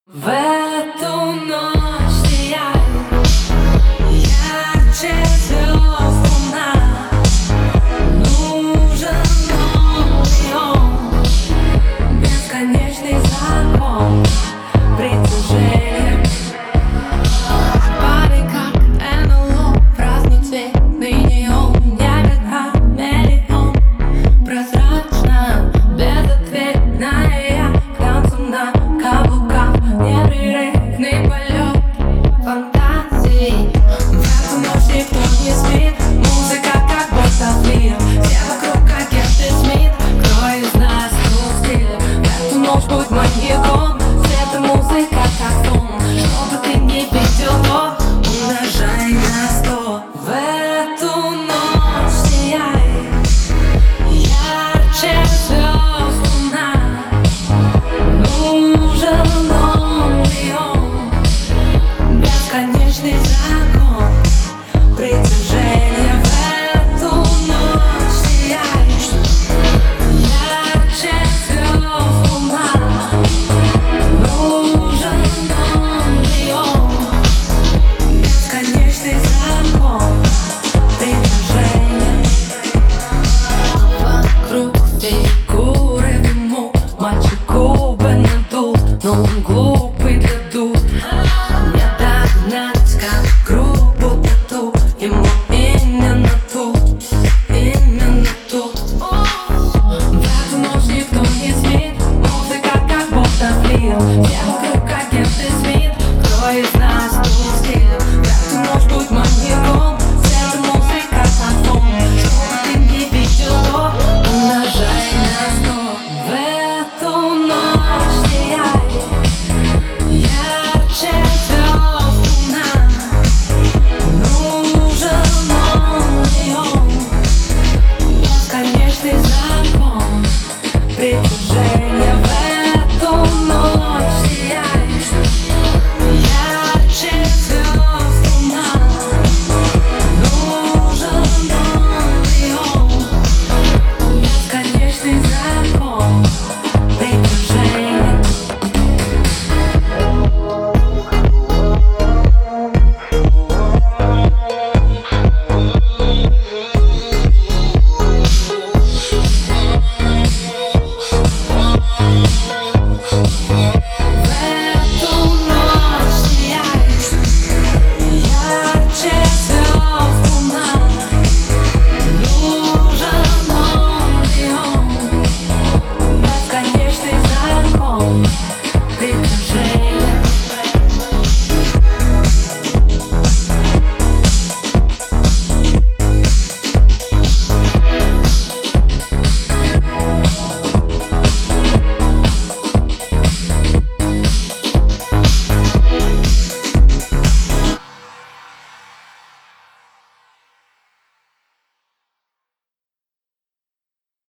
В эту ночь сияет ярче звезд луна. Нужен новый он, бесконечный закон притяжения. Пары как НЛО, разноцветный неон, небе хамелеон, прозрачно, безответная я к танцу на каблуках. Непрерывный полет фантазий. В эту ночь никто не спит. Музыка как будто флир. Все вокруг как Кенты Смит. Кто из нас русский? В эту ночь будь маньяком. Свет и музыка как сон. Что бы ты ни видел, то умножай на 100. В эту ночь сияет ярче звезд луна. Нужен новый он, бесконечный закон притяжения. В эту ночь сияет ярче звезд луна. Нужен новый он, бесконечный закон притяжения. Вокруг фигуры в дыму, мальчик губы надул, но он глух.